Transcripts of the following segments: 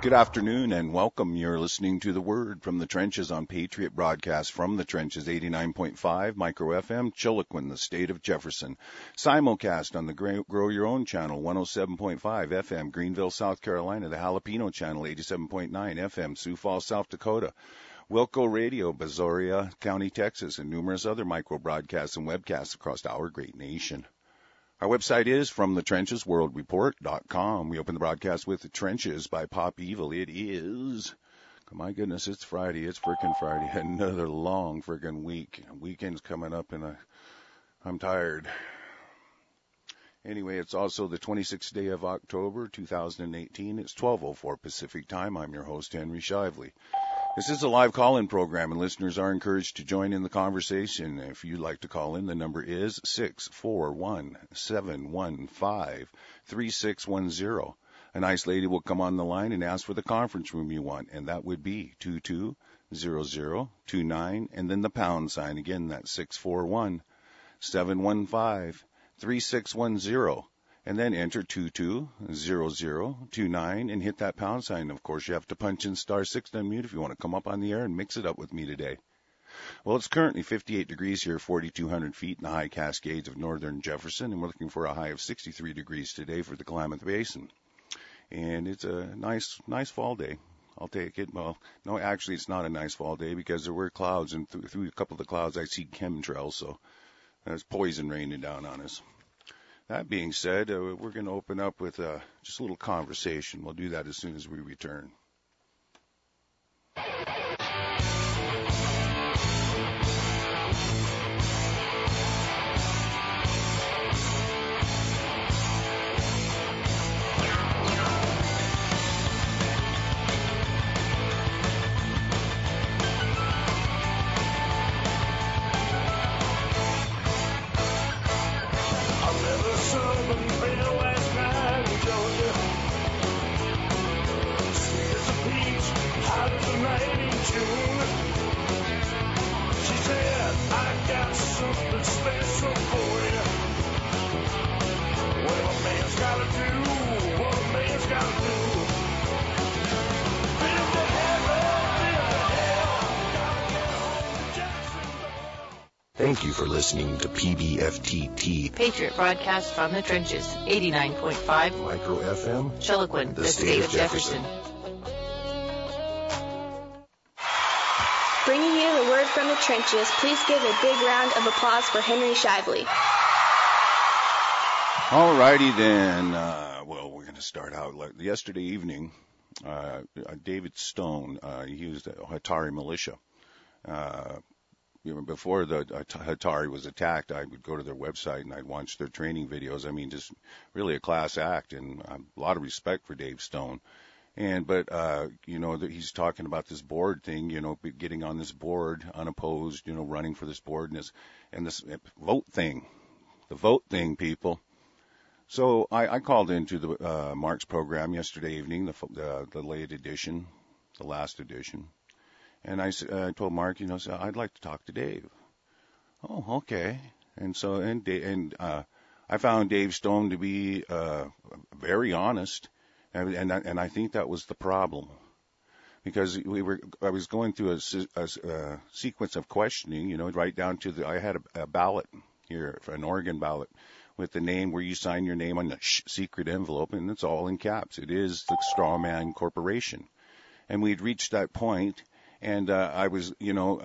Good afternoon and welcome. You're listening to The Word from the Trenches on Patriot Broadcast from the Trenches 89.5 Micro FM, Chiloquin, the state of Jefferson. Simulcast on the Grow Your Own channel 107.5 FM, Greenville, South Carolina, the Jalapeno channel 87.9 FM, Sioux Falls, South Dakota, Wilco Radio, Brazoria County, Texas, and numerous other micro broadcasts and webcasts across our great nation. Our website is FromTheTrenchesWorldReport.com. We open the broadcast with The Trenches by Pop Evil. It is, my goodness, it's Friday. It's frickin' Friday. Another long frickin' week. Weekend's coming up and I'm tired. Anyway, it's also the 26th day of October, 2018. It's 12:04 Pacific time. I'm your host, Henry Shively. This is a live call-in program, and listeners are encouraged to join in the conversation. If you'd like to call in, the number is 641-715-3610. A nice lady will come on the line and ask for the conference room you want, and that would be 220029, and then the pound sign. Again, that's 641-715-3610. And then enter 220029 and hit that pound sign. Of course, you have to punch in *6 to unmute if you want to come up on the air and mix it up with me today. Well, it's currently 58 degrees here, 4,200 feet in the high Cascades of northern Jefferson, and we're looking for a high of 63 degrees today for the Klamath Basin. And it's a nice fall day. I'll take it. Well, no, actually, it's not a nice fall day because there were clouds, and through a couple of the clouds, I see chemtrails, so there's poison raining down on us. That being said, we're going to open up with just a little conversation. We'll do that as soon as we return. Thank you for listening to PBFTT, Patriot Broadcast from the Trenches, 89.5 Micro FM, Chiloquin, the state of Jefferson. Bringing you the word from the trenches, please give a big round of applause for Henry Shively. All righty then. Well, we're going to start out. Yesterday evening, David Stone, he was the Hatari militia. Before the Hatari was attacked, I would go to their website and I'd watch their training videos. I mean, just really a class act, and a lot of respect for Dave Stone. But he's talking about this board thing, getting on this board unopposed, running for this board and this vote thing, the vote thing, people. So I called into the Mark's program yesterday evening, the late edition, the last edition. And I told Mark, I'd like to talk to Dave. Oh, okay. And so, I found Dave Stone to be very honest, and I think that was the problem, because I was going through a sequence of questioning, right down to I had a ballot here, an Oregon ballot, with the name where you sign your name on the secret envelope, and it's all in caps. It is the Strawman Corporation, and we'd reached that point. And I was, you'll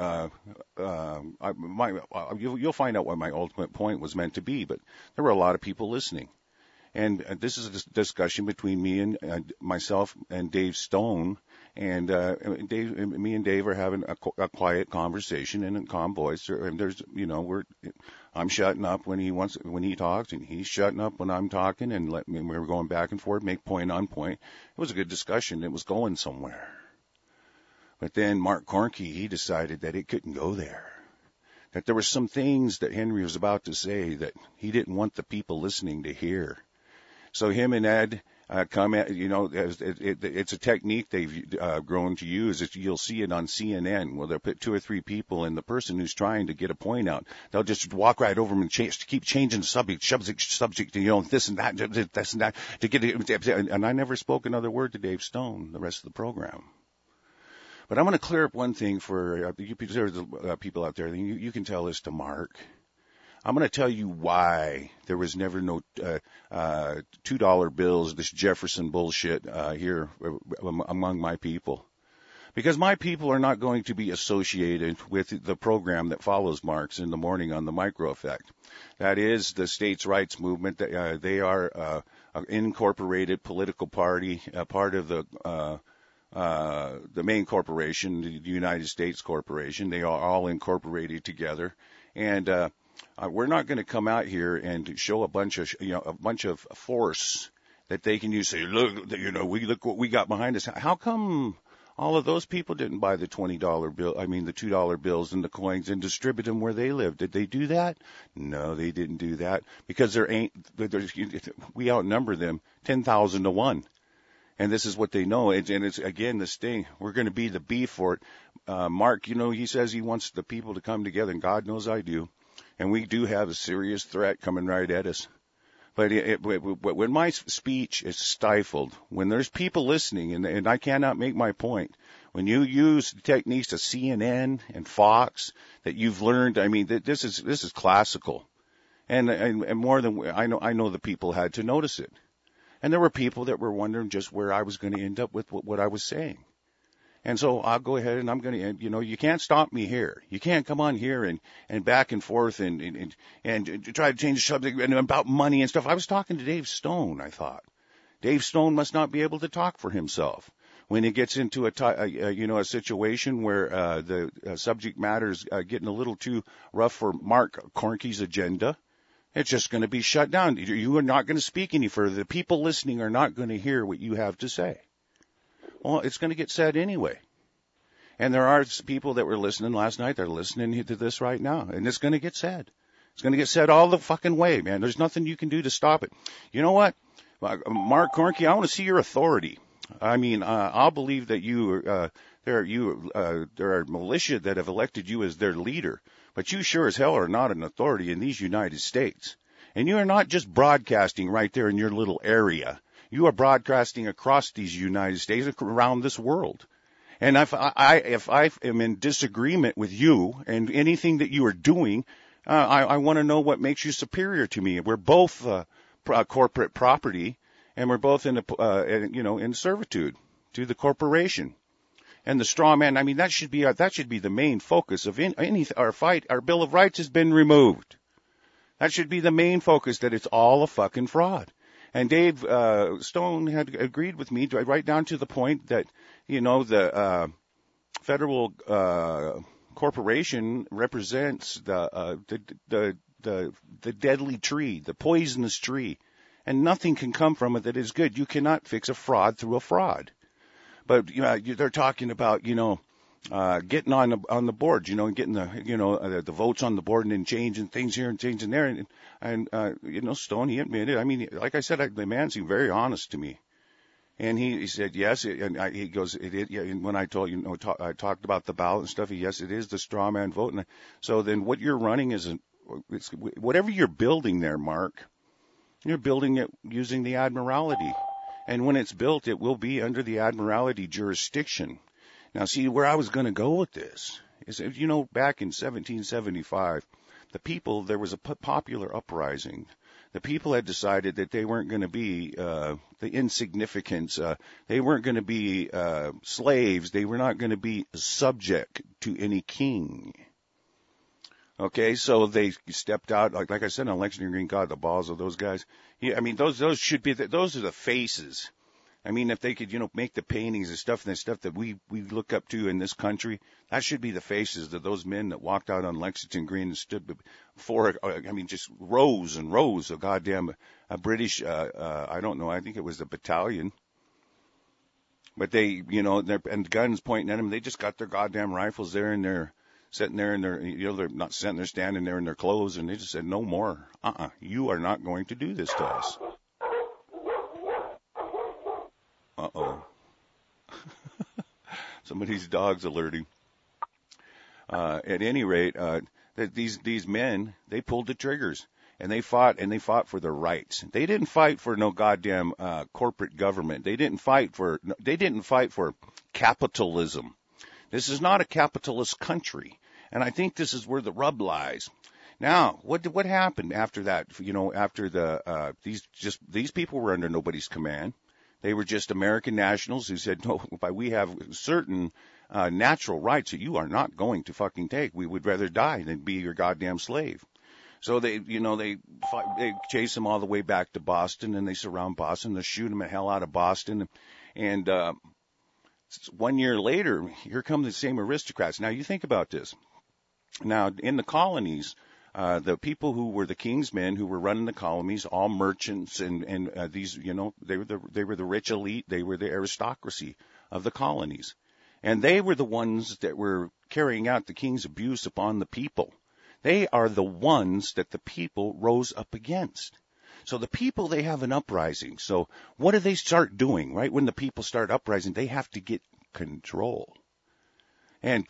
find out what my ultimate point was meant to be, but there were a lot of people listening. And this is a discussion between me and myself and Dave Stone. And me and Dave are having a quiet conversation in a calm voice. And there's, I'm shutting up when he talks, and he's shutting up when I'm talking, and we were going back and forth, make point on point. It was a good discussion. It was going somewhere. But then Mark Cornke, he decided that it couldn't go there, that there were some things that Henry was about to say that he didn't want the people listening to hear. So him and Ed come at, it's a technique they've grown to use. You'll see it on CNN where they'll put 2 or 3 people, and the person who's trying to get a point out, they'll just walk right over them and keep changing the subject, this and that, to get it. And I never spoke another word to Dave Stone the rest of the program. But I'm going to clear up one thing for you people out there. You can tell this to Mark. I'm going to tell you why there was never no $2 bills, this Jefferson bullshit here among my people. Because my people are not going to be associated with the program that follows Mark's in the morning on the Micro Effect. That is the states' rights movement. They are an incorporated political party, part of the main corporation, the United States Corporation. They are all incorporated together. And we're not going to come out here and show a bunch of force that they can use. Say, look what we got behind us. How come all of those people didn't buy the $20 bill? I mean, the $2 bills and the coins and distribute them where they live. Did they do that? No, they didn't do that because we outnumber them 10,000 to 1. And this is what they know. And it's, again, this thing, we're going to be the beef for it. Mark, he says he wants the people to come together, and God knows I do. And we do have a serious threat coming right at us. But when my speech is stifled, when there's people listening, and I cannot make my point, when you use the techniques of CNN and Fox that you've learned, I mean, this is classical. And more than, I know the people had to notice it. And there were people that were wondering just where I was going to end up with what I was saying. And so I'll go ahead and I'm going to, you can't stop me here. You can't come on here and back and forth and try to change the subject and about money and stuff. I was talking to Dave Stone, I thought. Dave Stone must not be able to talk for himself. When he gets into a situation where the subject matter is getting a little too rough for Mark Cornke's agenda, it's just going to be shut down. You are not going to speak any further. The people listening are not going to hear what you have to say. Well, it's going to get said anyway. And there are people that were listening last night. They're listening to this right now. And it's going to get said. It's going to get said all the fucking way, man. There's nothing you can do to stop it. You know what? Mark Cornke, I want to see your authority. I mean, I'll believe that there are militia that have elected you as their leader. But you sure as hell are not an authority in these United States. And you are not just broadcasting right there in your little area. You are broadcasting across these United States, around this world. And if I am in disagreement with you and anything that you are doing, I want to know what makes you superior to me. We're both corporate property, and we're both in servitude to the corporation. And the straw man, I mean, that should be the main focus of our fight. Our Bill of Rights has been removed. That should be the main focus, that it's all a fucking fraud. And Dave Stone had agreed with me right down to the point that, the federal corporation represents the deadly tree, the poisonous tree, and nothing can come from it that is good. You cannot fix a fraud through a fraud. But they're talking about getting on the board, getting the votes on the board and then changing things here and changing there, and Stone, he admitted. I mean, like I said, the man seemed very honest to me, and he said yes, and he goes, and when I told I talked about the ballot and stuff, yes, it is the straw man vote, and so then what you're running is whatever you're building there, Mark, you're building it using the Admiralty. And when it's built, it will be under the Admiralty jurisdiction. Now, see, where I was going to go with this is, back in 1775, there was a popular uprising. The people had decided that they weren't going to be the insignificants. They weren't going to be slaves. They were not going to be subject to any king. Okay, so they stepped out, like I said on Lexington Green, God, the balls of those guys. Yeah, I mean, those should be, those are the faces. I mean, if they could, make the paintings and stuff that we look up to in this country, that should be the faces of those men that walked out on Lexington Green and stood before, just rows and rows of goddamn British, I don't know, I think it was the battalion. But they, and guns pointing at them, they just got their goddamn rifles there and they're sitting there in their, they're not sitting there, standing there in their clothes, and they just said, no more. You are not going to do this to us. Uh-oh. Somebody's dog's alerting. At any rate, these men, they pulled the triggers and they fought for their rights. They didn't fight for no goddamn corporate government. They didn't fight for capitalism. This is not a capitalist country, and I think this is where the rub lies. Now, what happened after that? You know, after these people were under nobody's command. They were just American nationals who said, no, we have certain natural rights that you are not going to fucking take. We would rather die than be your goddamn slave. So they chase them all the way back to Boston, and they surround Boston. They shoot them the hell out of Boston. And 1 year later, here come the same aristocrats. Now, you think about this. Now, in the colonies, the people who were the king's men who were running the colonies, all merchants and these, you know, they were the rich elite. They were the aristocracy of the colonies. And they were the ones that were carrying out the king's abuse upon the people. They are the ones that the people rose up against. So the people, they have an uprising. So what do they start doing, right? When the people start uprising, they have to get control. And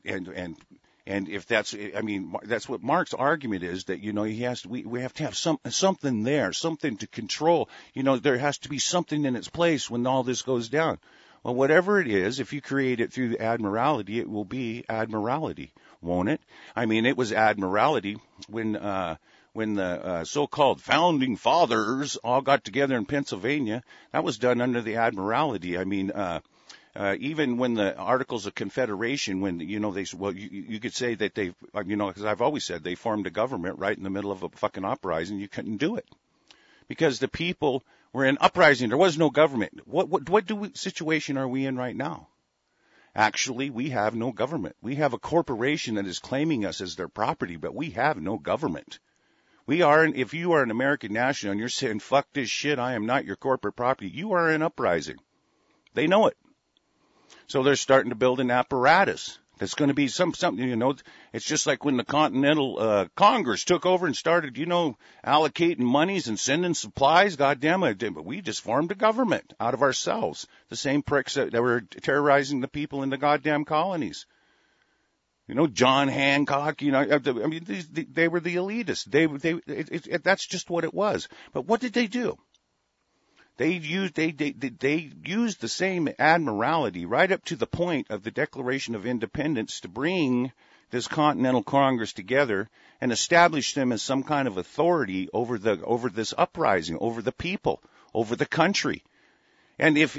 if that's, I mean, that's what Mark's argument is, that, you know, we have to have something there, something to control. You know, there has to be something in its place when all this goes down. Well, whatever it is, if you create it through admiralty, it will be admiralty, won't it? I mean, it was admiralty when the so-called founding fathers all got together in Pennsylvania. That was done under the admiralty. I mean, even when the Articles of Confederation, when, you know, you could say that they, you know, because I've always said they formed a government right in the middle of a fucking uprising. You couldn't do it because the people were in uprising. There was no government. What situation are we in right now? Actually, we have no government. We have a corporation that is claiming us as their property, but we have no government. If you are an American national and you're saying, fuck this shit, I am not your corporate property, you are in uprising. They know it. So they're starting to build an apparatus that's going to be something, you know, it's just like when the Continental Congress took over and started, you know, allocating monies and sending supplies. God damn it, but we just formed a government out of ourselves. The same pricks that were terrorizing the people in the goddamn colonies. You know, John Hancock, you know, I mean, they were the elitists. That's just what it was. But what did they do? They used the same admiralty right up to the point of the Declaration of Independence to bring this Continental Congress together and establish them as some kind of authority over this uprising, over the people, over the country. And if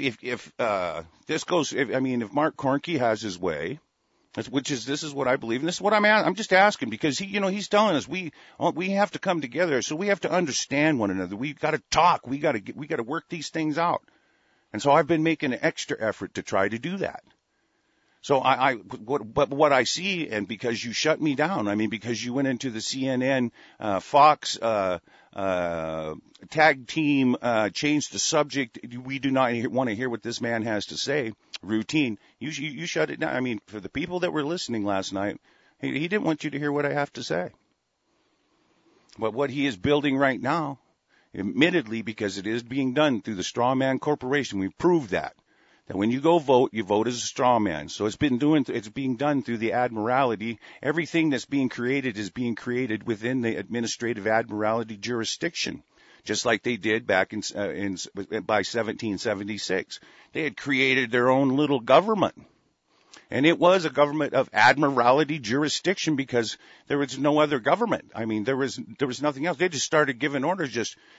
Mark Cornke has his way, this is what I believe, and this is what I'm just asking, because he's telling us we have to come together, so we have to understand one another. We've got to talk. We got to work these things out. And so I've been making an extra effort to try to do that. So what I see, and because you shut me down, I mean, because you went into the CNN, Fox, tag team, changed the subject. We do not want to hear what this man has to say. Routine. You shut it down. I mean, for the people that were listening last night, he didn't want you to hear what I have to say. But what he is building right now, admittedly, because it is being done through the straw man corporation, we proved that when you go vote, you vote as a straw man. So it's being done through the admiralty. Everything that's being created is being created within the administrative admiralty jurisdiction, just like they did back by 1776. They had created their own little government. And it was a government of admiralty jurisdiction because there was no other government. I mean, there was nothing else. They just started giving orders,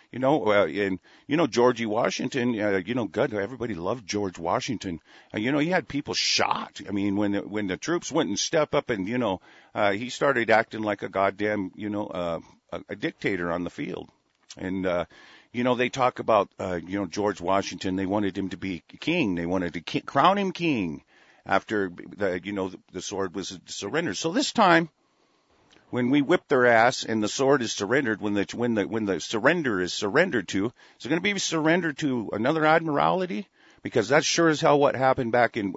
George Washington, God, everybody loved George Washington. He had people shot. I mean, when the troops went and stepped up and, he started acting like a goddamn, a dictator on the field. And, they talk about, George Washington. They wanted him to be king. They wanted to crown him king after the sword was surrendered. So this time, when we whip their ass and the sword is surrendered, when the surrender is surrendered to, is it going to be surrendered to another admiralty? Because that's sure as hell what happened back in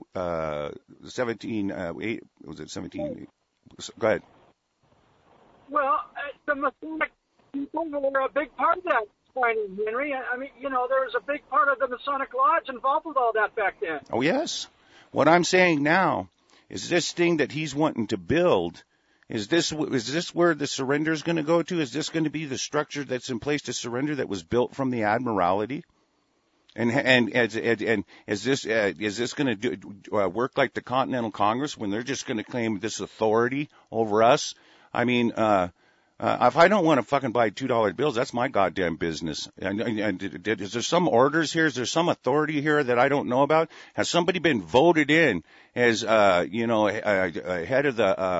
17. Was it 17? Go ahead. Well, the Masonic people were a big part of that. finding, Henry. I mean, there was a big part of the Masonic Lodge involved with all that back then. Oh, yes. What I'm saying now is this thing that he's wanting to build, is this where the surrender is going to go to? Is this going to be the structure that's in place to surrender that was built from the Admiralty? And is this going to work like the Continental Congress when they're just going to claim this authority over us? I mean, if I don't want to fucking buy $2 bills, that's my goddamn business. And is there some orders here? Is there some authority here that I don't know about? Has somebody been voted in as, head of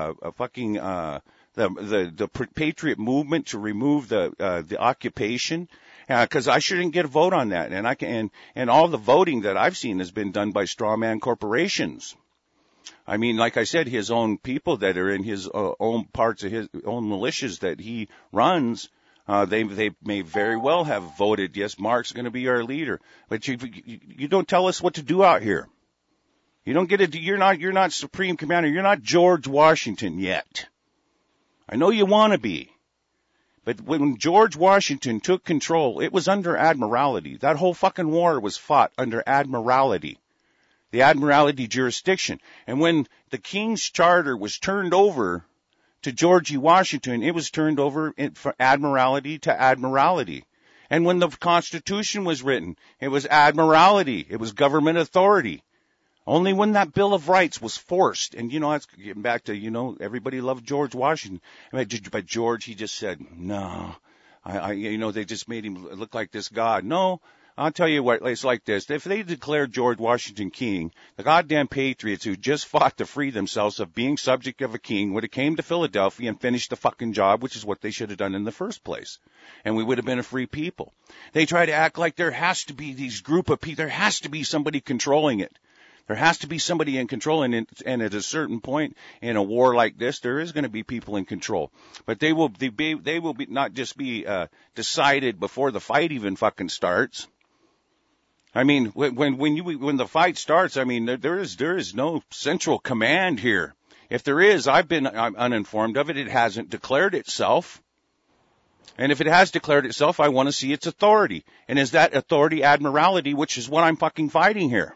the Patriot movement to remove the occupation? Because I shouldn't get a vote on that. And all the voting that I've seen has been done by strawman corporations. I mean, like I said, his own people that are in his own parts of his own militias that he runs, they may very well have voted, yes, Mark's going to be our leader. But you don't tell us what to do out here. You don't get it. You're not Supreme Commander. You're not George Washington yet. I know you want to be. But when George Washington took control, it was under Admiralty. That whole fucking war was fought under Admiralty. The Admiralty jurisdiction. And when the King's Charter was turned over to George Washington, it was turned over from Admiralty to Admiralty. And when the Constitution was written, it was Admiralty. It was government authority. Only when that Bill of Rights was forced, and that's getting back to, everybody loved George Washington. But George, he just said, no, they just made him look like this God. No. I'll tell you what, it's like this. If they declared George Washington king, the goddamn patriots who just fought to free themselves of being subject of a king would have came to Philadelphia and finished the fucking job, which is what they should have done in the first place. And we would have been a free people. They try to act like there has to be these group of people, there has to be somebody controlling it. There has to be somebody in control, and at a certain point in a war like this, there is going to be people in control. But they will be not just be decided before the fight even fucking starts. I mean, when the fight starts, I mean, there is no central command here. If there is, I'm uninformed of it. It hasn't declared itself. And if it has declared itself, I want to see its authority. And is that authority Admiralty, which is what I'm fucking fighting here?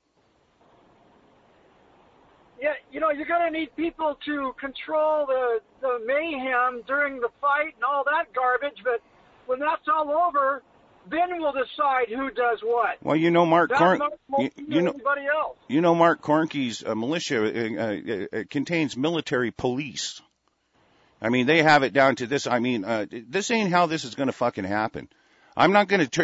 Yeah, you're going to need people to control the mayhem during the fight and all that garbage, but when that's all over, then we'll decide who does what. Well, Mark anybody else. Mark Cornke's militia contains military police. I mean, they have it down to this. I mean, this ain't how this is going to fucking happen. There's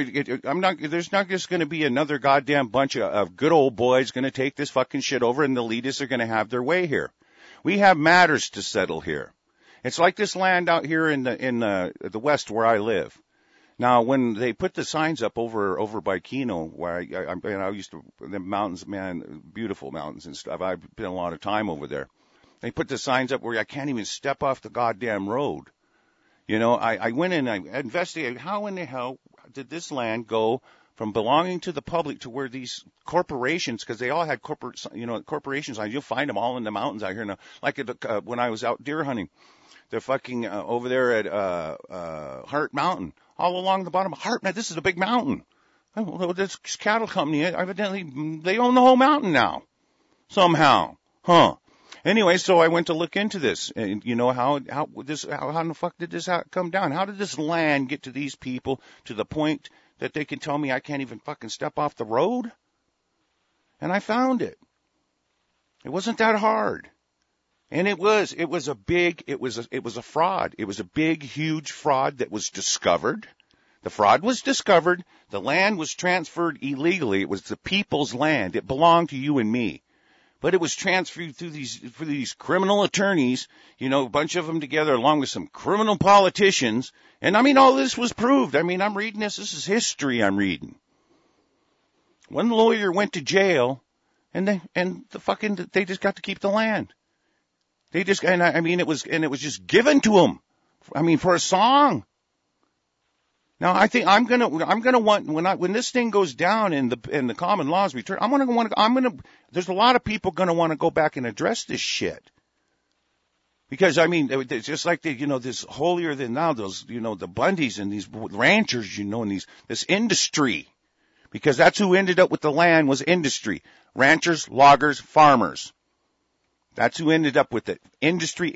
not just going to be another goddamn bunch of good old boys going to take this fucking shit over and the elitists are going to have their way here. We have matters to settle here. It's like this land out here in the west where I live. Now, when they put the signs up over by Keno, where I used to, the mountains, man, beautiful mountains and stuff. I've been a lot of time over there. They put the signs up where I can't even step off the goddamn road. I went in and I investigated how in the hell did this land go from belonging to the public to where these corporations, because they all had corporations, you'll find them all in the mountains out here now. Like when I was out deer hunting, they're fucking over there at Hart Mountain, all along the bottom of Hart. Man, this is a big mountain. This cattle company, evidently, they own the whole mountain now, somehow, huh? Anyway, so I went to look into this, and how in the fuck did this come down? How did this land get to these people to the point that they can tell me I can't even fucking step off the road? And I found it. It wasn't that hard. And it was a fraud. It was a big, huge fraud that was discovered. The fraud was discovered. The land was transferred illegally. It was the people's land. It belonged to you and me. But it was transferred through these criminal attorneys, a bunch of them together along with some criminal politicians. And I mean, all this was proved. I mean, I'm reading this. This is history I'm reading. One lawyer went to jail and they just got to keep the land. It was just given to them. I mean, for a song. Now, I think I'm gonna want, when this thing goes down and the common laws return, there's a lot of people gonna want to go back and address this shit. Because, I mean, it's just like this holier than thou, those, the Bundys and these ranchers, and this industry. Because that's who ended up with the land was industry. Ranchers, loggers, farmers. That's who ended up with it. Industry.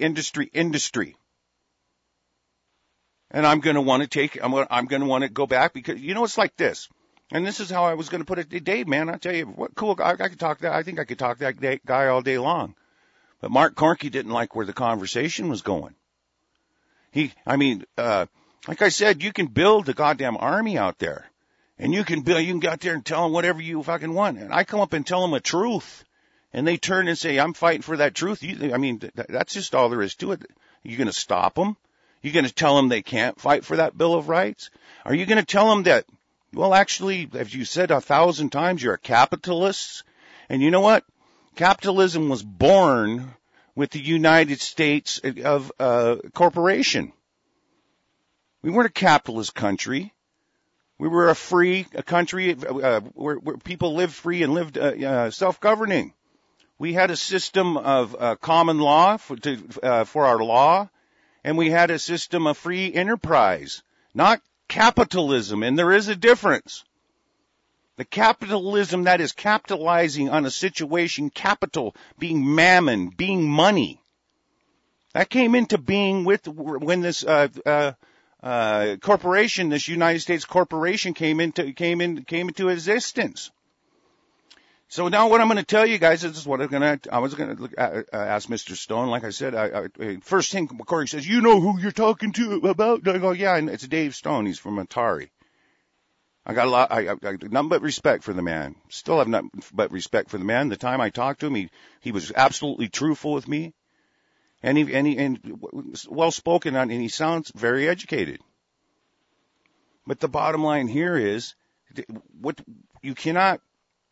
And I'm going to want to go back because, it's like this. And this is how I was going to put it. Dave, man, I'll tell you what, cool. I could talk that. I think I could talk to that guy all day long. But Mark Corky didn't like where the conversation was going. Like I said, you can build the goddamn army out there. And you can get out there and tell them whatever you fucking want. And I come up and tell them a truth. And they turn and say, I'm fighting for that truth. That's just all there is to it. Are you going to stop them? You're going to tell them they can't fight for that Bill of Rights? Are you going to tell them that, well, actually, as you said 1,000 times, you're a capitalist? And you know what? Capitalism was born with the United States of corporation. We weren't a capitalist country. We were a country where people lived free and lived self-governing. We had a system of common law for our law, and we had a system of free enterprise, not capitalism, and there is a difference. The capitalism that is capitalizing on a situation, capital being mammon, being money, that came into being when this corporation, this United States corporation, came into existence. So now what I'm going to tell you guys is what I was going to ask Mr. Stone. Like I said, first thing Corey says, you know who you're talking to about? I go, yeah, and it's Dave Stone. He's from Atari. I got nothing but respect for the man. Still have nothing but respect for the man. The time I talked to him, he was absolutely truthful with me, and well spoken, and he sounds very educated. But the bottom line here is, what you cannot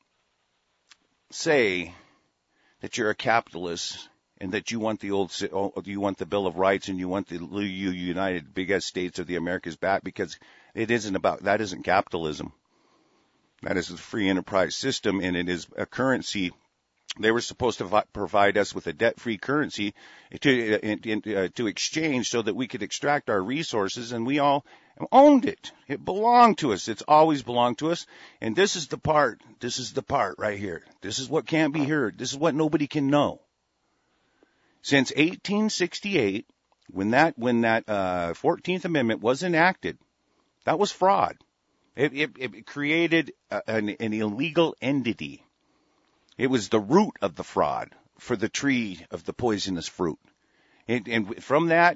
say that you're a capitalist and that you want the Bill of Rights and you want the United Biggest States of the Americas back, because that isn't capitalism. That is a free enterprise system, and it is a currency. They were supposed to provide us with a debt-free currency to exchange so that we could extract our resources, and we all owned it. It belonged to us. It's always belonged to us. And this is the part right here. This is what can't be heard. This is what nobody can know. Since 1868, when that 14th Amendment was enacted, that was fraud. It created an illegal entity. It was the root of the fraud for the tree of the poisonous fruit. And from the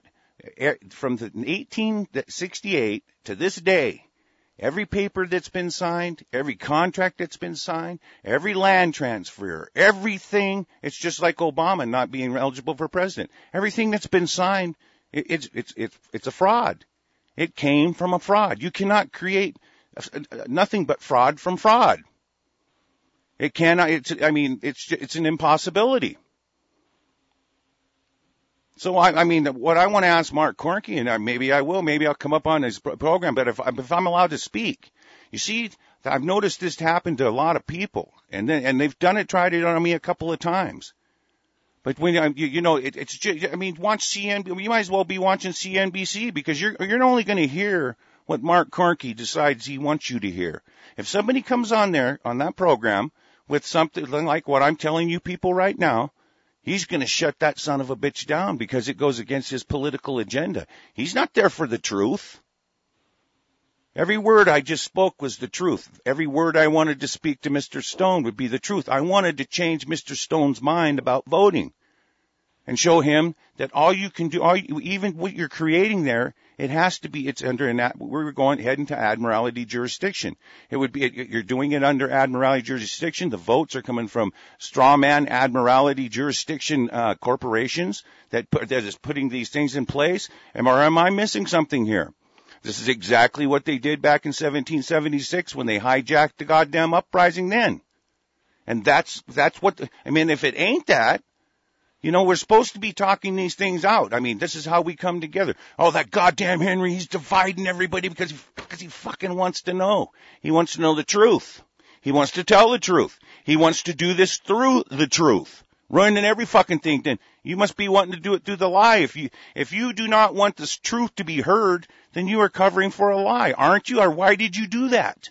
1868 to this day, every paper that's been signed, every contract that's been signed, every land transfer, everything, it's just like Obama not being eligible for president. Everything that's been signed, it's a fraud. It came from a fraud. You cannot create nothing but fraud from fraud. It cannot, it's an impossibility. So what I want to ask Mark Corky, and maybe I'll come up on his program, but if I'm allowed to speak, you see, I've noticed this happen to a lot of people, and they've tried it on me a couple of times. But when watch CNBC. You might as well be watching CNBC, because you're only going to hear what Mark Corky decides he wants you to hear. If somebody comes on there on that program with something like what I'm telling you people right now, he's going to shut that son of a bitch down because it goes against his political agenda. He's not there for the truth. Every word I just spoke was the truth. Every word I wanted to speak to Mr. Stone would be the truth. I wanted to change Mr. Stone's mind about voting and show him that all you can do, even what you're creating there, it's under we're heading to admiralty jurisdiction. It would be, you're doing it under admiralty jurisdiction. The votes are coming from strawman admiralty jurisdiction corporations that is putting these things in place. Am I missing something here? This is exactly what they did back in 1776 when they hijacked the goddamn uprising then. And that's what, if it ain't that, we're supposed to be talking these things out. This is how we come together. Oh, that goddamn Henry, he's dividing everybody because he fucking wants to know. He wants to know the truth. He wants to tell the truth. He wants to do this through the truth. ruining every fucking thing, then you must be wanting to do it through the lie. If you do not want this truth to be heard, then you are covering for a lie, aren't you? Or why did you do that?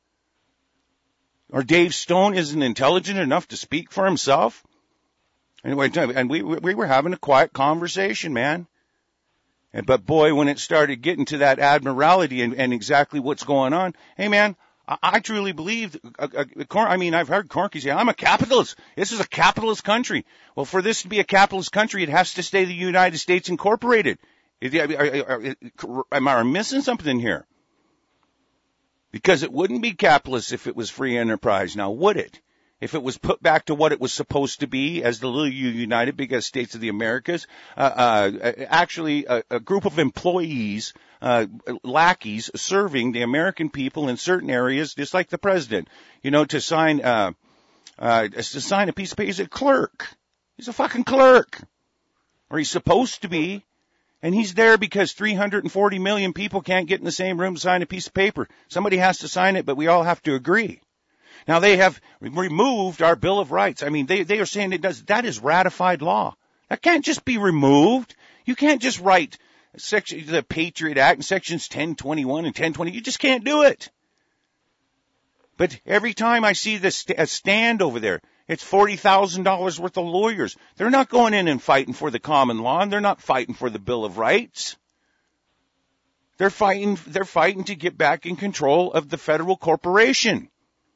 Or Dave Stone isn't intelligent enough to speak for himself? Anyway, and we were having a quiet conversation, man. But boy, when it started getting to that admiralty and exactly what's going on, hey man, I truly believe, I've heard Corky say, I'm a capitalist. This is a capitalist country. Well, for this to be a capitalist country, it has to stay the United States Incorporated. Am I missing something here? Because it wouldn't be capitalist if it was free enterprise, now would it? If it was put back to what it was supposed to be as the little United Biggest States of the Americas, actually a group of employees, lackeys serving the American people in certain areas, just like the president, to sign a piece of paper. He's a clerk. He's a fucking clerk. Or he's supposed to be. And he's there because 340 million people can't get in the same room to sign a piece of paper. Somebody has to sign it, but we all have to agree. Now, they have removed our Bill of Rights. I mean, they are saying that is ratified law. That can't just be removed. You can't just write the Patriot Act and sections 1021 and 1020. You just can't do it. But every time I see a stand over there, it's $40,000 worth of lawyers. They're not going in and fighting for the common law, and they're not fighting for the Bill of Rights. They're fighting to get back in control of the federal corporation.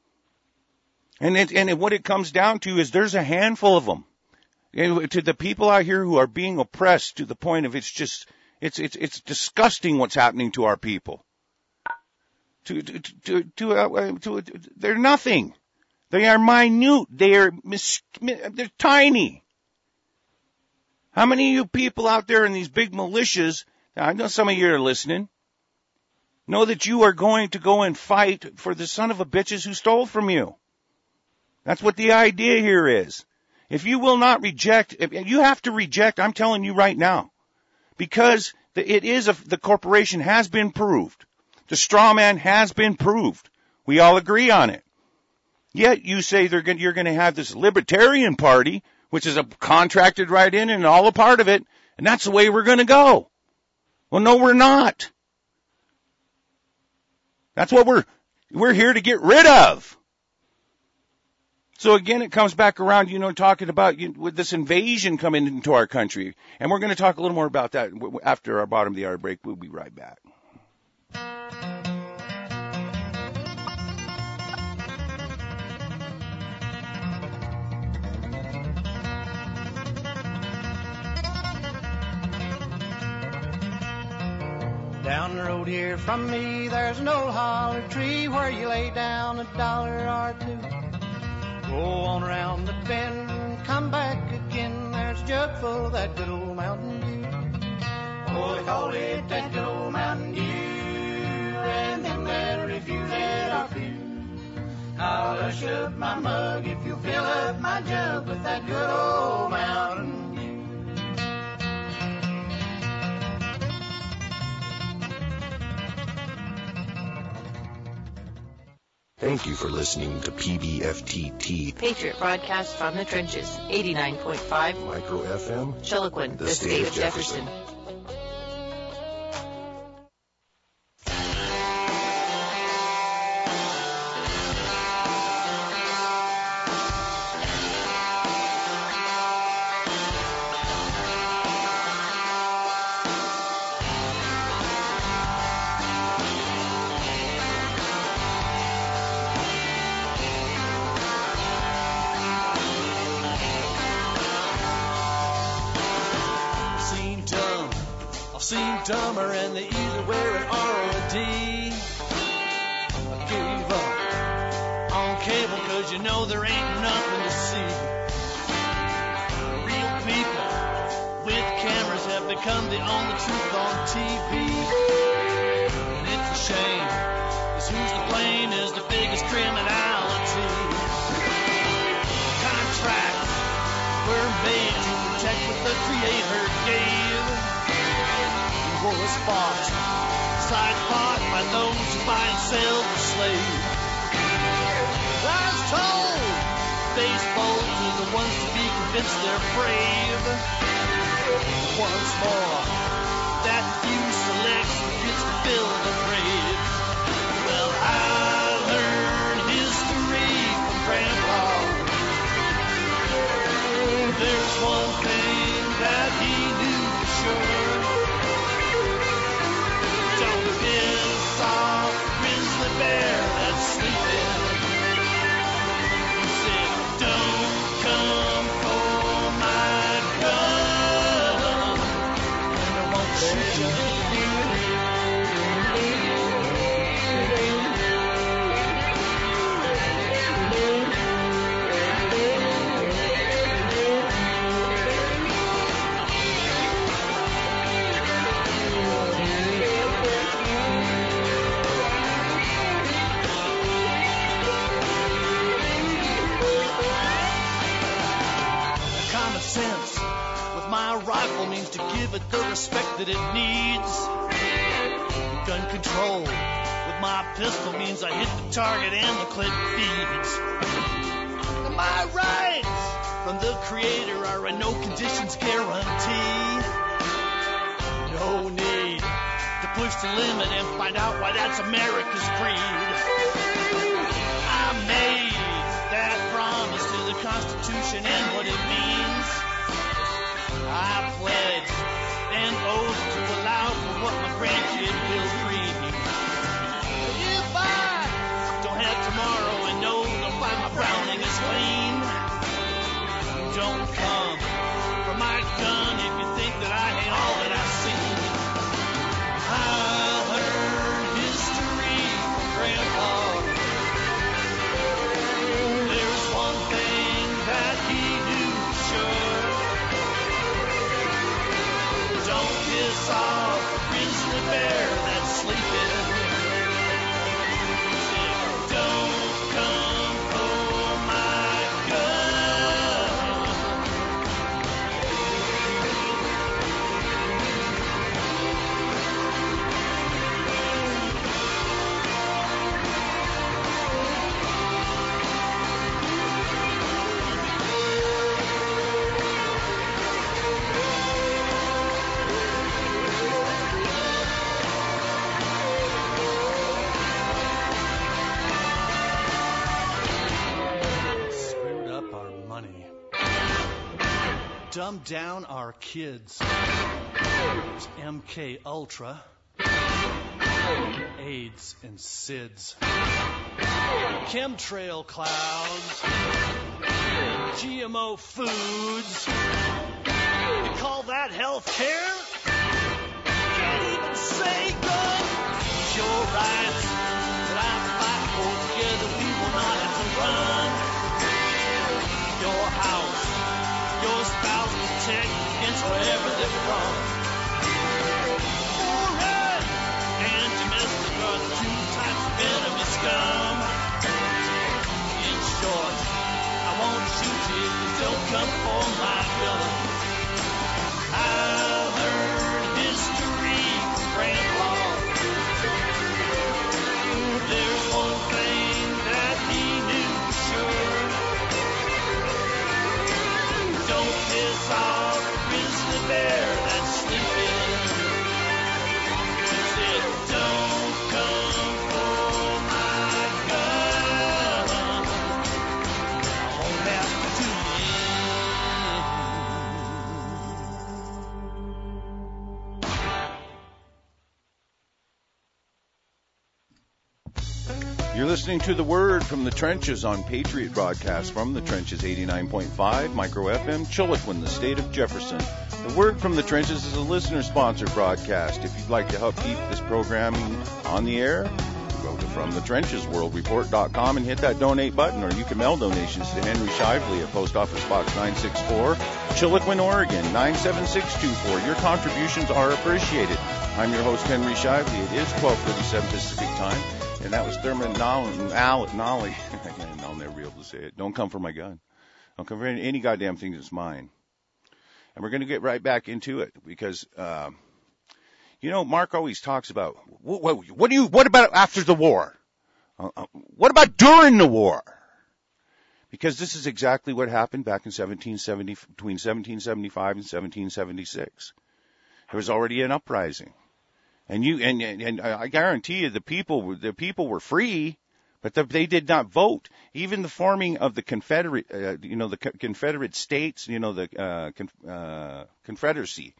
And what it comes down to is there's a handful of them. And to the people out here who are being oppressed to the point of it's disgusting what's happening to our people. They're nothing. They are minute. They're tiny. How many of you people out there in these big militias, I know some of you are listening, know that you are going to go and fight for the son of a bitches who stole from you? That's what the idea here is. If you will not reject, you have to reject, I'm telling you right now, because the corporation has been proved. The straw man has been proved. We all agree on it. Yet you say you're going to have this libertarian party, which is contracted right in and all a part of it, and that's the way we're going to go. Well, no, we're not. That's what we're here to get rid of. So again, it comes back around, talking about with this invasion coming into our country. And we're going to talk a little more about that after our bottom of the hour break. We'll be right back. Down the road here from me, there's an old holler tree where you lay down $1 or $2. Go on around the bend, come back again. There's a jug full of that good old Mountain Dew. Oh, they call it that good old Mountain Dew, and them that refuse it are few. I'll hush up my mug if you fill up my jug with that good old Mountain Dew. Thank you for listening to PBFTT. Patriot broadcast from the trenches, 89.5 Micro FM. Chiloquin, the state of Jefferson. Dumber and they either wear an R or a D. I gave up on cable cause there ain't nothing to see. Real people with cameras have become the only truth on TV. And it's a shame, cause who's to blame is the biggest criminality. Contracts were made to protect what the Creator gave. Was fought, side-fought by those who buy and sell the slave. I was told baseball to the ones to be convinced they're brave. Once more, that few selects who gets to fill the grave. Well, I learned history from Grandpa. There's one thing that he knew for sure. Don't piss off a grizzly bear that's sleeping. He said, don't come for my gun, and I won't shoot you. Sense with my rifle means to give it the respect that it needs. Gun control with my pistol means I hit the target and the clip feeds. And my rights from the creator are a no conditions guarantee. No need to push the limit and find out why that's America's creed. I made that promise to the Constitution and what it means. I pledged an oath to allow for what my grandkid will dream. If I don't have tomorrow and know to find my Browning is clean, don't come for my gun if you think that I ain't all that I've seen. I learned history from Grandpa. There's one thing that he knew for sure. Don't piss off a grizzly bear that's sleeping. He said, don't come for my gun. Dumb down our kids. There's MK Ultra, AIDS and SIDS, chemtrail clouds, GMO foods. You call that health care? Can't even say gun. It's your rights that I fight for. Together we will not have to run. Your house, your spouse, protect against wherever they're from. Foreign and domestic are the two types of enemy scum. In short, I won't shoot you if you don't come for my gun. I learned history from Grandpa. There's one thing that he knew for sure. Don't piss off a grizzly bear that's sleeping. He said, don't come for my gun. I won't have to do You're listening to The Word from the Trenches on Patriot Broadcast from the Trenches 89.5 Micro FM, Chiloquin, the state of Jefferson. The Word from the Trenches is a listener-sponsored broadcast. If you'd like to help keep this programming on the air, go to FromTheTrenchesWorldReport.com and hit that donate button, or you can mail donations to Henry Shively at Post Office Box 964, Chiloquin, Oregon 97624. Your contributions are appreciated. I'm your host, Henry Shively. It is 12:37 Pacific Time. And that was Thurman Nolly. I'll never be able to say it. Don't come for my gun. Don't come for any goddamn thing that's mine. And we're going to get right back into it because, Mark always talks about, what about after the war? What about during the war? Because this is exactly what happened back in between 1775 and 1776. There was already an uprising. And I guarantee you the people were free, but they did not vote. Even the forming of the Confederate, the Confederate States, the Confederacy,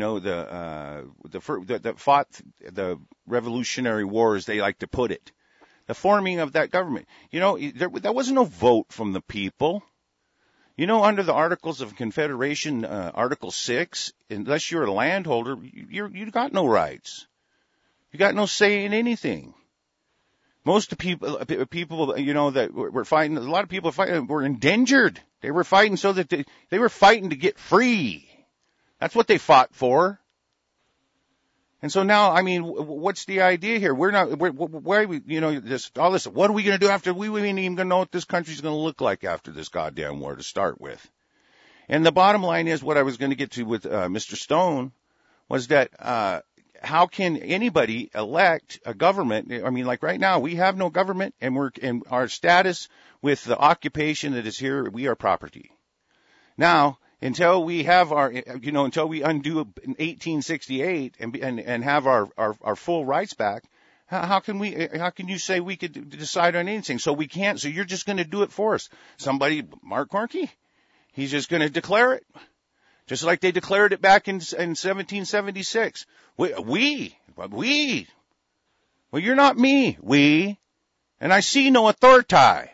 that fought the Revolutionary Wars, they like to put it. The forming of that government, there wasn't no vote from the people. Under the Articles of Confederation, Article 6, unless you're a landholder, you got no rights. You got no say in anything. Most of people, that were fighting, a lot of people were endangered. They were fighting so that they were fighting to get free. That's what they fought for. And so now, what's the idea here? Why are we, all this, what are we going to do after, we ain't even going to know what this country's going to look like after this goddamn war to start with. And the bottom line is, what I was going to get to with Mr. Stone was that, how can anybody elect a government? Like right now, we have no government, and we're in our status with the occupation that is here, we are property. Now, until we have until we undo 1868 and have our full rights back, how can you say we could decide on anything? So we can't. So you're just going to do it for us. Somebody, Mark Corky, he's just going to declare it. Just like they declared it back in 1776. We. Well, you're not me. We. And I see no authority.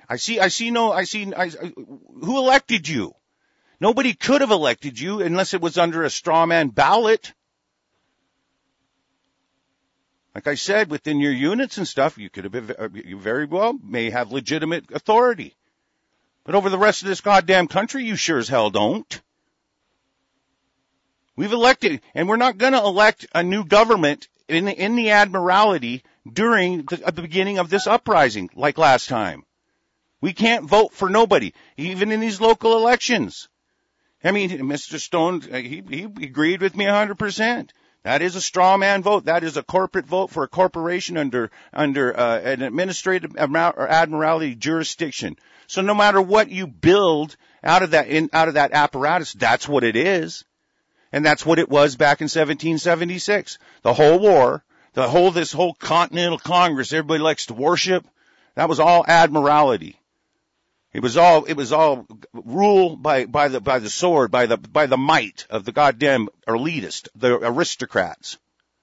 Who elected you? Nobody could have elected you unless it was under a straw man ballot. Like I said, within your units and stuff, you could have been, you very well may have legitimate authority. But over the rest of this goddamn country, you sure as hell don't. We've elected, and we're not going to elect a new government in the Admiralty during the beginning of this uprising like last time. We can't vote for nobody, even in these local elections. Mr. Stone, he agreed with me 100%. That is a straw man vote. That is a corporate vote for a corporation under an administrative or admiralty jurisdiction. So no matter what you build out of that apparatus, that's what it is. And that's what it was back in 1776. The whole war, this whole Continental Congress, everybody likes to worship. That was all admiralty. It was all ruled by the sword, by the might of the goddamn elitist, the aristocrats.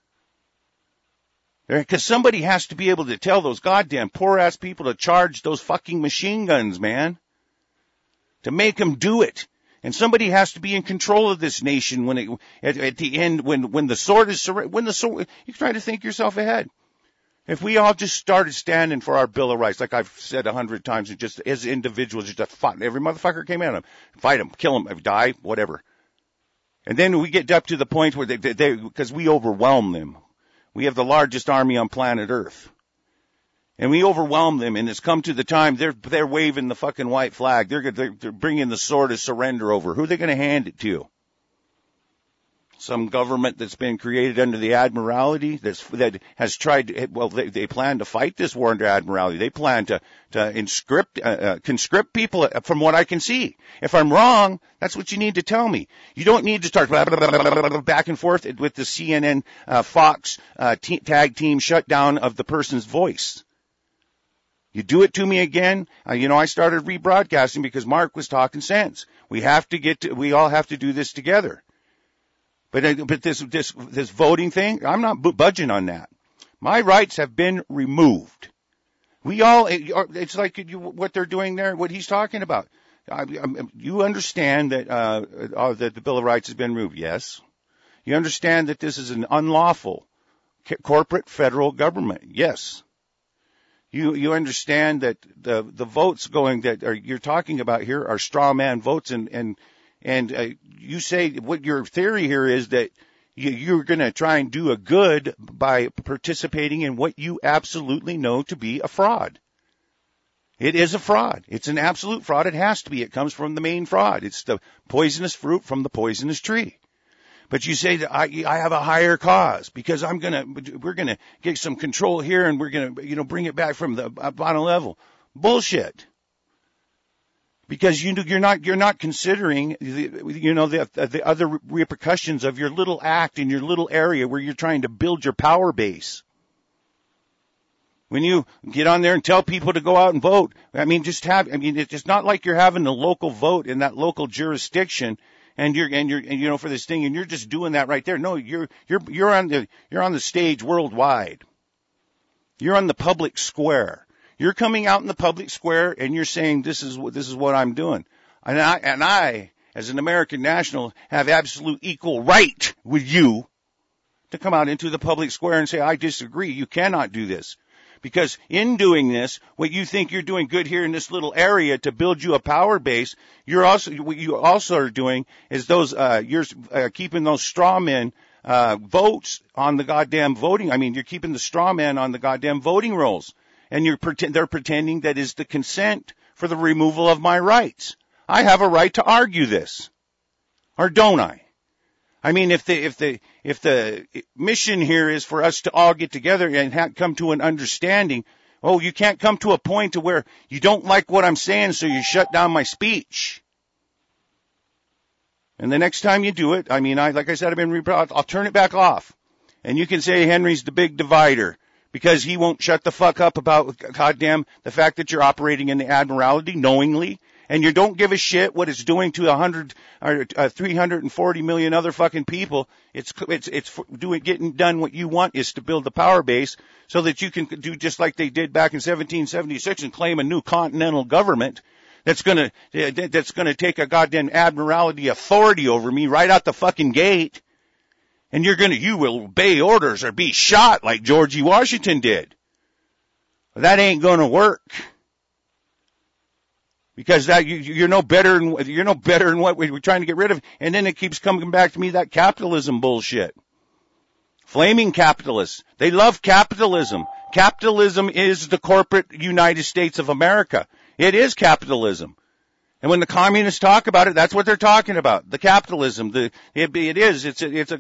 Because somebody has to be able to tell those goddamn poor ass people to charge those fucking machine guns, man. To make them do it. And somebody has to be in control of this nation at the end, when the sword is you try to think yourself ahead. If we all just started standing for our Bill of Rights, like I've said 100 times, and just as individuals, just fought, every motherfucker came at them, fight them, kill them, die, whatever. And then we get up to the point where because we overwhelm them. We have the largest army on planet Earth. And we overwhelm them, and it's come to the time they're waving the fucking white flag. They're bringing the sword of surrender over. Who are they going to hand it to? Some government that's been created under the Admiralty that has tried to, they plan to fight this war under Admiralty. They plan to conscript people, from what I can see. If I'm wrong, that's what you need to tell me. You don't need to start back and forth with the CNN, Fox, tag team shutdown of the person's voice. You do it to me again. I started rebroadcasting because Mark was talking sense. We all have to do this together. But this voting thing, I'm not budging on that. My rights have been removed. It's like what they're doing there, what he's talking about. You understand that the Bill of Rights has been removed, yes. You understand that this is an unlawful corporate federal government, yes. You understand that the votes you're talking about here are straw man votes, and you say what your theory here is that you're going to try and do a good by participating in what you absolutely know to be a fraud. It is a fraud. It's an absolute fraud. It has to be. It comes from the main fraud. It's the poisonous fruit from the poisonous tree. But you say that I have a higher cause because we're going to get some control here, and we're going to, bring it back from the bottom level. Bullshit. Because you're not considering the other repercussions of your little act in your little area where you're trying to build your power base. When you get on there and tell people to go out and vote, it's not like you're having a local vote in that local jurisdiction and you're for this thing and you're just doing that right there. No, you're on the stage worldwide. You're on the public square. You're coming out in the public square and you're saying this is what I'm doing. And I, as an American national, have absolute equal right with you to come out into the public square and say, I disagree. You cannot do this. Because in doing this, what you think you're doing good here in this little area to build you a power base, what you also are doing is you're keeping those straw men votes on the goddamn voting. You're keeping the straw men on the goddamn voting rolls. And they're pretending that is the consent for the removal of my rights. I have a right to argue this. Or don't I? If the mission here is for us to all get together and come to an understanding, you can't come to a point to where you don't like what I'm saying, so you shut down my speech. And the next time you do it, like I said, I'll turn it back off. And you can say Henry's the big divider. Because he won't shut the fuck up about, goddamn, the fact that you're operating in the Admiralty knowingly, and you don't give a shit what it's doing to 340 million other fucking people. It's getting done what you want is to build the power base so that you can do just like they did back in 1776 and claim a new continental government that's gonna take a goddamn Admiralty authority over me right out the fucking gate. And you will obey orders or be shot like George Washington did. That ain't gonna work. Because you're no better than what we're trying to get rid of. And then it keeps coming back to me, that capitalism bullshit. Flaming capitalists. They love capitalism. Capitalism is the corporate United States of America. It is capitalism. And when the communists talk about it, that's what they're talking about. The capitalism. It's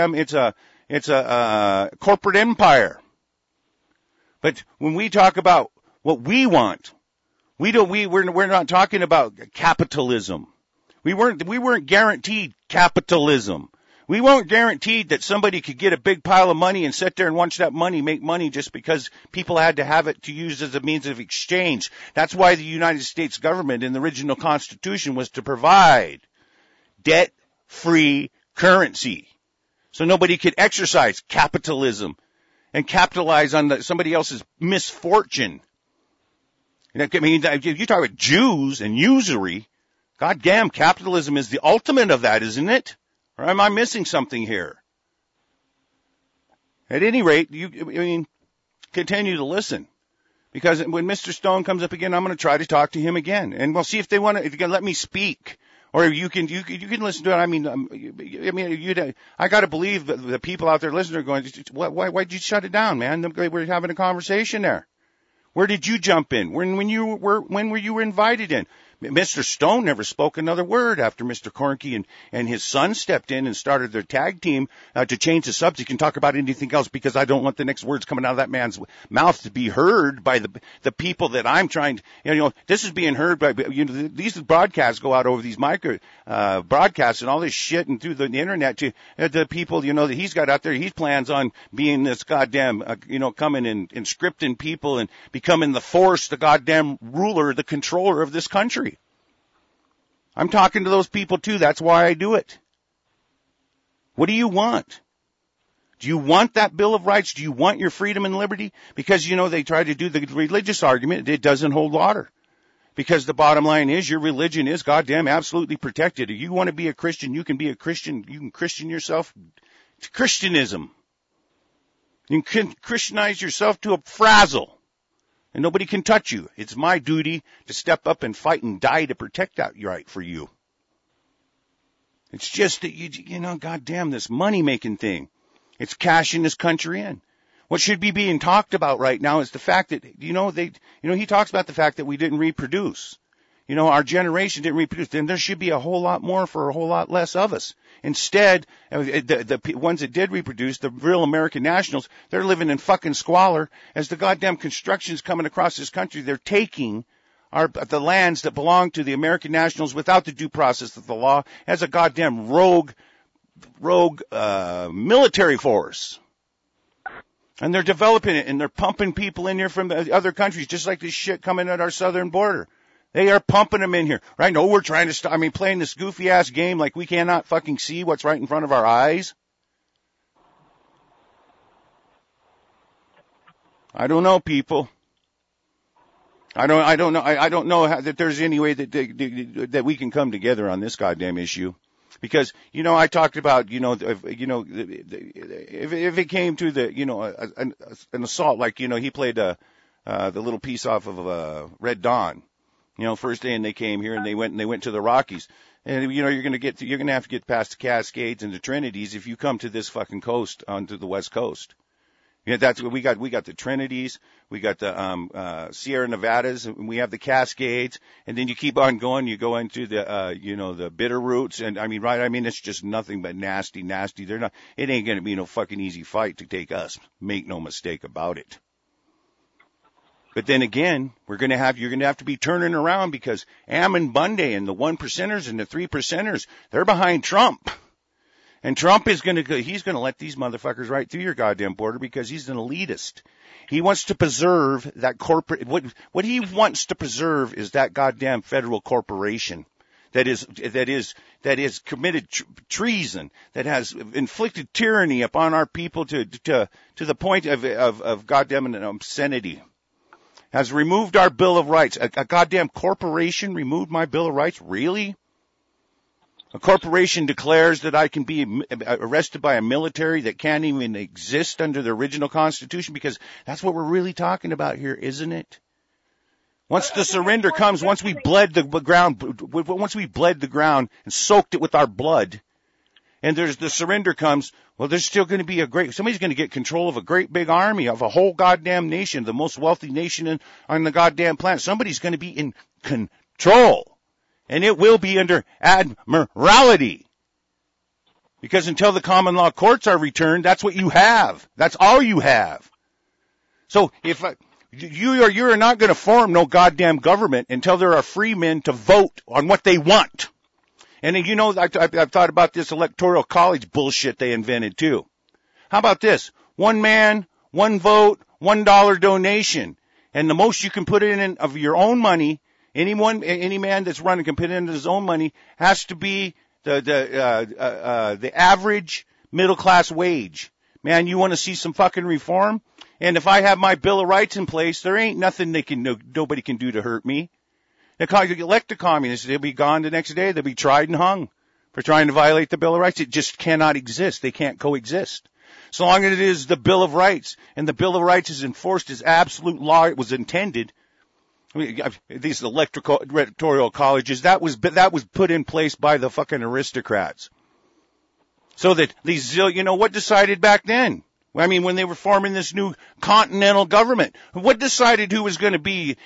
a corporate empire. But when we talk about what we want, we're not talking about capitalism. We weren't guaranteed capitalism. We weren't guaranteed that somebody could get a big pile of money and sit there and watch that money make money just because people had to have it to use as a means of exchange. That's why the United States government in the original Constitution was to provide debt-free currency. So nobody could exercise capitalism and capitalize on somebody else's misfortune. You talk about Jews and usury. Goddamn, capitalism is the ultimate of that, isn't it? Or am I missing something here? At any rate, continue to listen. Because when Mr. Stone comes up again, I'm going to try to talk to him again. And we'll see if you can let me speak. Or you can listen to it. I got to believe that the people out there listening are going, why'd you shut it down, man? We're having a conversation there. Where did you jump in? When were you invited in? Mr. Stone never spoke another word after Mr. Cornke and his son stepped in and started their tag team to change the subject and talk about anything else because I don't want the next words coming out of that man's mouth to be heard by the people that I'm trying to, this is being heard by, these broadcasts go out over these micro broadcasts and all this shit and through the internet to the people, that he's got out there. He plans on being this goddamn, coming and scripting people and becoming the force, the goddamn ruler, the controller of this country. I'm talking to those people too. That's why I do it. What do you want? Do you want that Bill of Rights? Do you want your freedom and liberty? Because, they try to do the religious argument. It doesn't hold water. Because the bottom line is your religion is goddamn absolutely protected. If you want to be a Christian, you can be a Christian. You can Christian yourself to Christianism. You can Christianize yourself to a frazzle. And nobody can touch you. It's my duty to step up and fight and die to protect that right for you. It's just that goddamn this money-making thing. It's cashing this country in. What should be being talked about right now is the fact that, he talks about the fact that we didn't reproduce. Our generation didn't reproduce. Then there should be a whole lot more for a whole lot less of us. Instead, the ones that did reproduce, the real American nationals, they're living in fucking squalor. As the goddamn construction's coming across this country, they're taking the lands that belong to the American nationals without the due process of the law as a goddamn rogue military force. And they're developing it, and they're pumping people in here from other countries, just like this shit coming at our southern border. They are pumping them in here. Right? No, we're trying to stop. I mean, playing this goofy ass game like we cannot fucking see what's right in front of our eyes. I don't know, people. I don't know. I don't know how, that there's any way that we can come together on this goddamn issue. Because, you know, I talked about, if it came to the, an assault, like, he played, the little piece off of, Red Dawn, first day, and they came here and they went to the Rockies. And, you're going to have to get past the Cascades and the Trinities if you come to this fucking coast, onto the West Coast. Yeah, that's what we got. We got the Trinities, we got the Sierra Nevadas, and we have the Cascades, and then you keep on going. You go into the the Bitterroots, and it's just nothing but nasty. They're not. It ain't gonna be no fucking easy fight to take us. Make no mistake about it. But then again, you're gonna have to be turning around, because Ammon Bundy and the 1%ers and the 3%ers, they're behind Trump. And Trump he's going to let these motherfuckers right through your goddamn border, because he's an elitist. He wants to preserve that corporate, what he wants to preserve is that goddamn federal corporation that is committed treason, that has inflicted tyranny upon our people to the point of goddamn obscenity. Has removed our Bill of Rights. A goddamn corporation removed my Bill of Rights? Really? A corporation declares that I can be arrested by a military that can't even exist under the original Constitution, because that's what we're really talking about here, isn't it? Once the surrender comes, once we bled the ground and soaked it with our blood, and the surrender comes, well, there's still going to be somebody's going to get control of a great big army, of a whole goddamn nation, the most wealthy nation on the goddamn planet. Somebody's going to be in control. And it will be under admiralty. Because until the common law courts are returned, that's what you have. That's all you have. So if you are not going to form no goddamn government until there are free men to vote on what they want. And I've thought about this electoral college bullshit they invented too. How about this? One man, one vote, $1 donation. And the most you can put in of your own money, any man that's running can put in his own money, has to be the average middle class wage. Man, you want to see some fucking reform? And if I have my Bill of Rights in place, there ain't nothing nobody can do to hurt me. They elect a communist, they'll be gone the next day. They'll be tried and hung for trying to violate the Bill of Rights. It just cannot exist. They can't coexist. So long as it is the Bill of Rights, and the Bill of Rights is enforced as absolute law it was intended. These electoral colleges, that was put in place by the fucking aristocrats. So that what decided back then? I mean, when they were forming this new continental government, what decided who was going to be,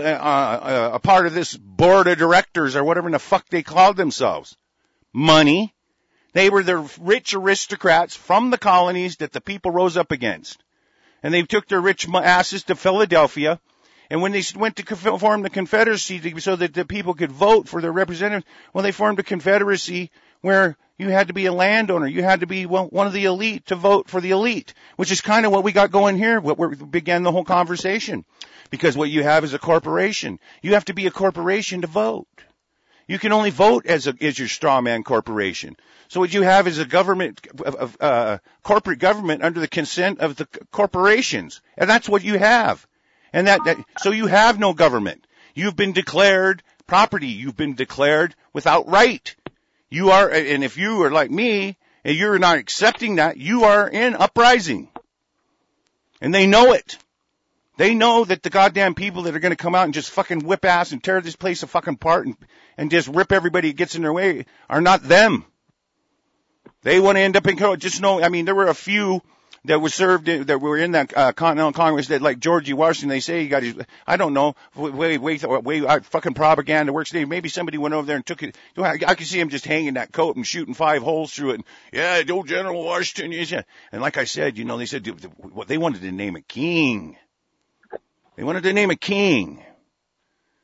a part of this board of directors or whatever the fuck they called themselves? Money. They were the rich aristocrats from the colonies that the people rose up against. And they took their rich asses to Philadelphia. And when they went to form the Confederacy so that the people could vote for their representatives, well, they formed a Confederacy where you had to be a landowner. You had to be one of the elite to vote for the elite, which is kind of what we got going here, what we began the whole conversation. Because what you have is a corporation. You have to be a corporation to vote. You can only vote as your straw man corporation. So what you have is a government, corporate government under the consent of the corporations. And that's what you have. And so you have no government. You've been declared property. You've been declared without right. You are, and if you are like me, and you're not accepting that, you are in uprising. And they know it. They know that the goddamn people that are going to come out and just fucking whip ass and tear this place a fucking apart and just rip everybody that gets in their way are not them. They want to end up in control. Just know, there were a few that were that were in that Continental Congress that, like George Washington, they say he got his, I don't know, way fucking propaganda works. Maybe somebody went over there and took it. I could see him just hanging that coat and shooting 5 holes through it. And, yeah, old General Washington. Yeah. And like I said, they said they wanted to name a king. They wanted to name a king.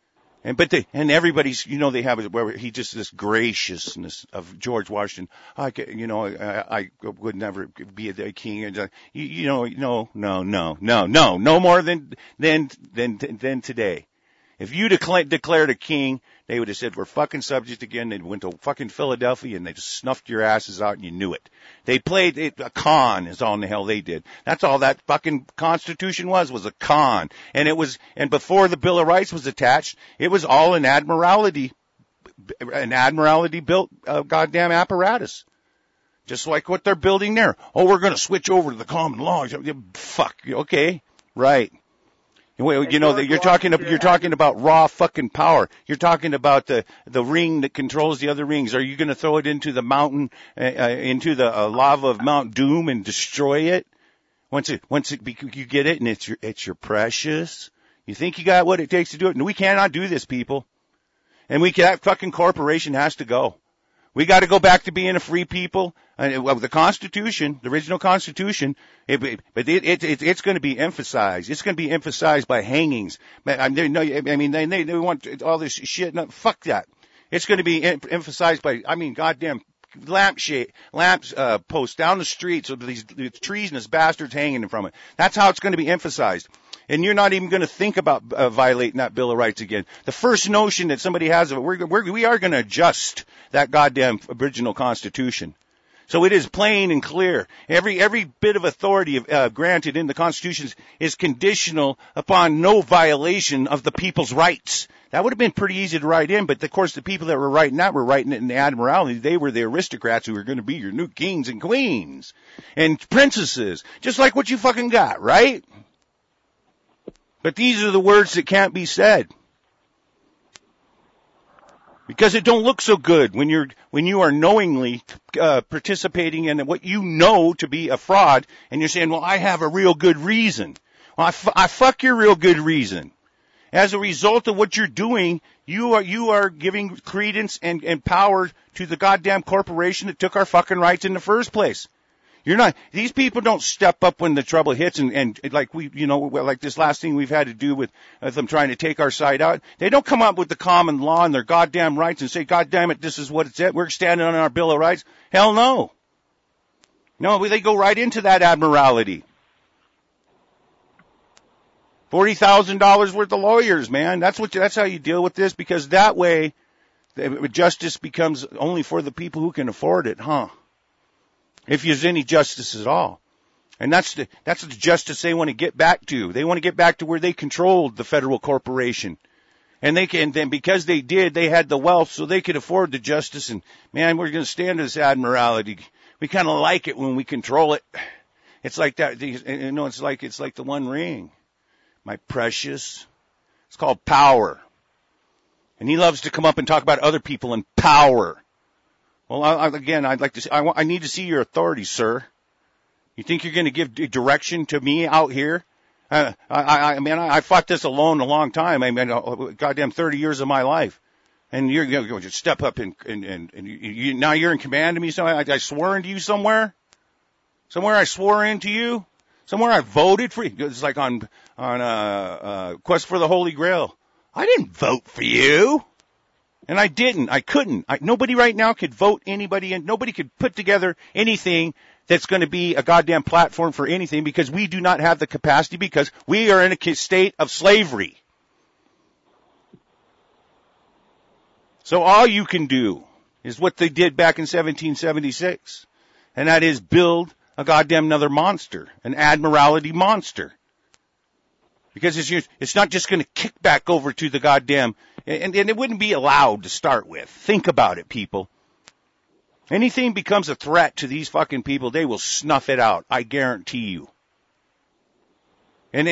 And everybody's, they have it where he just this graciousness of George Washington. I would never be a king. And no more than today. If you declared a king, they would have said, we're fucking subject again. They went to fucking Philadelphia and they just snuffed your asses out and you knew it. They played it, a con is all in the hell they did. That's all that fucking Constitution was a con. And before the Bill of Rights was attached, it was all an admiralty built goddamn apparatus. Just like what they're building there. Oh, we're going to switch over to the common law. Fuck. Okay. Right. You're talking about raw fucking power. You're talking about the ring that controls the other rings. Are you going to throw it into the mountain, into the lava of Mount Doom and destroy it? Once you get it and it's your precious. You think you got what it takes to do it? No, we cannot do this, people. And that fucking corporation has to go. We got to go back to being a free people. The Constitution, the original Constitution, it's going to be emphasized. It's going to be emphasized by hangings. They want all this shit. No, fuck that. It's going to be emphasized by, goddamn lamps posts down the streets with these treasonous bastards hanging from it. That's how it's going to be emphasized. And you're not even going to think about violating that Bill of Rights again. The first notion that somebody has of it, we are going to adjust that goddamn original Constitution. So it is plain and clear. Every bit of authority granted in the Constitution is conditional upon no violation of the people's rights. That would have been pretty easy to write in, but of course the people that were writing that were writing it in the admiralty. They were the aristocrats who were going to be your new kings and queens and princesses, just like what you fucking got, right? But these are the words that can't be said. Because it don't look so good when you are knowingly participating in what you know to be a fraud, and you're saying, well, I have a real good reason. Well, I fuck your real good reason. As a result of what you're doing, you are giving credence and power to the goddamn corporation that took our fucking rights in the first place. These people don't step up when the trouble hits and like like this last thing we've had to do with them trying to take our side out. They don't come up with the common law and their goddamn rights and say, God damn it, this is what it's at. We're standing on our Bill of Rights. Hell no. No, they go right into that admiralty. $40,000 worth of lawyers, man. That's how you deal with this, because that way justice becomes only for the people who can afford it, huh? If there's any justice at all. And that's the justice they want to get back to. They want to get back to where they controlled the federal corporation. And then because they did, they had the wealth so they could afford the justice. And man, we're going to stand to this admiralty. We kind of like it when we control it. It's like that. It's like the One Ring. My precious. It's called power. And he loves to come up and talk about other people and power. Well, I'd like to see, I need to see your authority, sir. You think you're going to give direction to me out here? I fought this alone a long time. Goddamn 30 years of my life. And you're going to just step up and now you're in command of me. So I swore into you somewhere? Somewhere I swore into you? Somewhere I voted for you? It's like on Quest for the Holy Grail. I didn't vote for you. And I didn't. I couldn't. Nobody right now could vote anybody in. Nobody could put together anything that's going to be a goddamn platform for anything, because we do not have the capacity, because we are in a state of slavery. So all you can do is what they did back in 1776. And that is build a goddamn another monster, an admiralty monster. Because it's not just going to kick back over to the goddamn, and it wouldn't be allowed to start with. Think about it, people. Anything becomes a threat to these fucking people, they will snuff it out. I guarantee you. And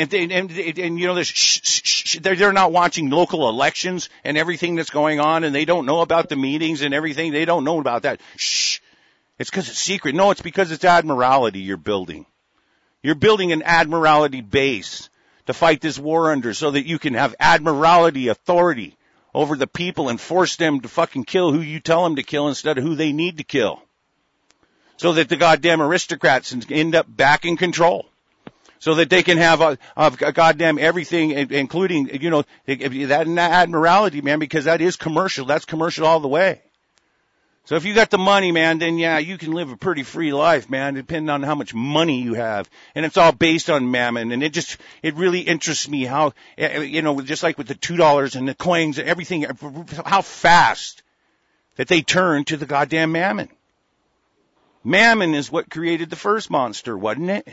they're not watching local elections and everything that's going on, and they don't know about the meetings and everything. They don't know about that. Shh. It's because it's secret. No, it's because it's admiralty you're building. You're building an admiralty base to fight this war under, so that you can have admiralty authority over the people and force them to fucking kill who you tell them to kill instead of who they need to kill. So that the goddamn aristocrats end up back in control. so that they can have a goddamn everything, including, that admiralty, man, because that is commercial. That's commercial all the way. So if you got the money, man, then yeah, you can live a pretty free life, man, depending on how much money you have. And it's all based on mammon. And it really interests me how, just like with the $2 and the coins and everything, how fast that they turn to the goddamn mammon. Mammon is what created the first monster, wasn't it?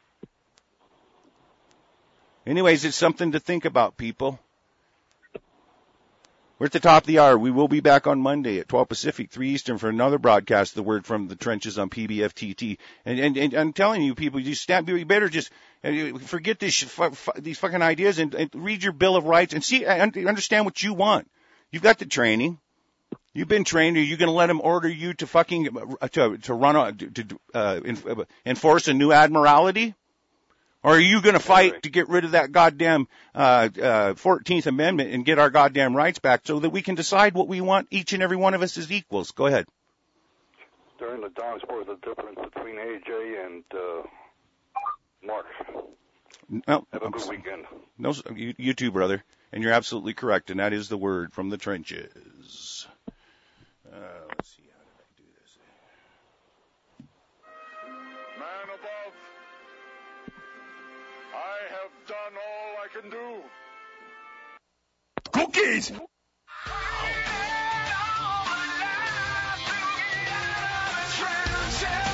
Anyways, it's something to think about, people. We're at the top of the hour. We will be back on Monday at 12 Pacific, 3 Eastern for another broadcast, The Word from the Trenches on PBFTT. And I'm telling you, people, you better just forget these fucking ideas and read your Bill of Rights and see, understand what you want. You've got the training. You've been trained. Are you going to let them order you to fucking, enforce a new admiralty? Or are you going to fight to get rid of that goddamn 14th Amendment and get our goddamn rights back so that we can decide what we want, each and every one of us as equals? Go ahead. During the Don Sport, the difference between AJ and Mark. No, have a good weekend. No, you too, brother. And you're absolutely correct, and that is the word from the trenches. Let's see, how did I do this? Man above, I have done all I can do. Cookies! Trenches.